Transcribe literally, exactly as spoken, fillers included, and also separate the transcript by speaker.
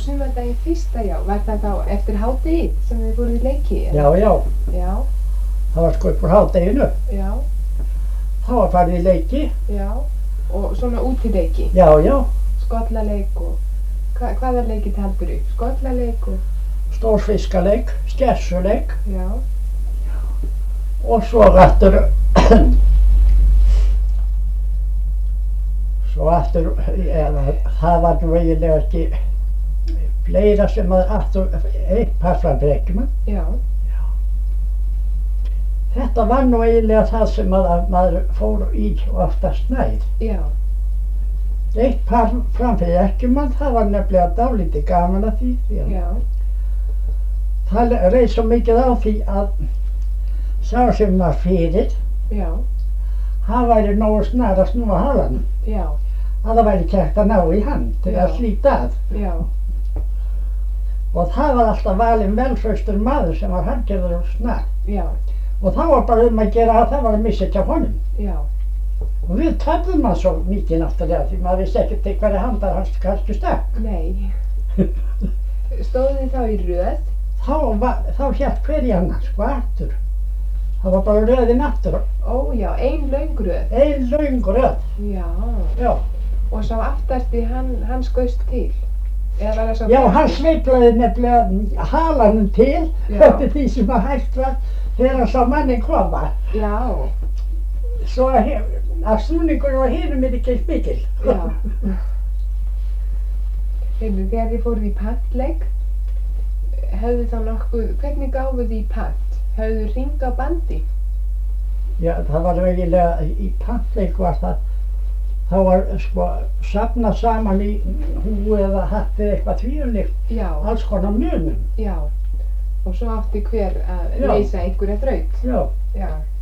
Speaker 1: sumardaginn fyrsta, já. Var það þá eftir hádegið sem þið voruð í leiki?
Speaker 2: Já, já.
Speaker 1: Já.
Speaker 2: Það var sko upp úr hádeginu.
Speaker 1: Já.
Speaker 2: Þá var farið í leiki.
Speaker 1: Já. Og svona útileiki?
Speaker 2: Já, já.
Speaker 1: Skollaleik og... Hva, hvaða leiki taldur upp? Skollaleik og...
Speaker 2: Stórfiskaleik, skessuleik.
Speaker 1: Já.
Speaker 2: Og svo aftur... svo aftur... eða, það var nú eiginlega ekki... fleira sem að aftur... eitt par frá Brekkumann.
Speaker 1: Já.
Speaker 2: Þetta var nú eiginlega það sem að maður fór í oftast nær.
Speaker 1: Já.
Speaker 2: Eitt par framfyrir Brekkumann, það var nefnilega dálítið gaman að því. Já.
Speaker 1: Já.
Speaker 2: Það reið svo mikið á því að sá sem var fyrir,
Speaker 1: Já.
Speaker 2: það væri nógu snar að snúa halanum.
Speaker 1: Já.
Speaker 2: Að það væri kært að ná í hann til
Speaker 1: Já.
Speaker 2: að slíta að.
Speaker 1: Já.
Speaker 2: Og það var alltaf valinn velhraustur maður sem var harðgerður og snar.
Speaker 1: Já.
Speaker 2: Og það var bara um að gera að það var að missa ekki á honum.
Speaker 1: Já.
Speaker 2: Og við töfðum hann svo mikið náttúrulega því maður vissi ekkert til hverja handar hans kannski stökk.
Speaker 1: Nei. Stóðu þið þá í röð?
Speaker 2: Þá, var, þá hélt hverja annar sko aftur. Það var bara röðin aftur.
Speaker 1: Ó já, ein löng röð.
Speaker 2: Ein löng röð.
Speaker 1: Já.
Speaker 2: Já.
Speaker 1: Og sá aftasti, hann, hann skaust til? Eða var það svo...
Speaker 2: Já, hann sveiplaði nefnilega halanum til eftir því sem að hægt var þegar hann sá mannin koma.
Speaker 1: Já.
Speaker 2: Svo að, að snúningur var hinum er ekki eins mikil.
Speaker 1: Já. Heyrðu, þegar þið fóruð í pantleik, höfðu þá nokkuð, hvernig gáfuð þið í pant? Höfðu þið hring á bandi?
Speaker 2: Já, það var eiginlega, í pantleik var það, þá var sko safnað saman í húu eða hatti eða eitthvað tvíunlíkt,
Speaker 1: Já.
Speaker 2: alls konar munum.
Speaker 1: Já. Og svo átti hver að
Speaker 2: Já.
Speaker 1: leysa einhverja þraut?
Speaker 2: Já.
Speaker 1: Já.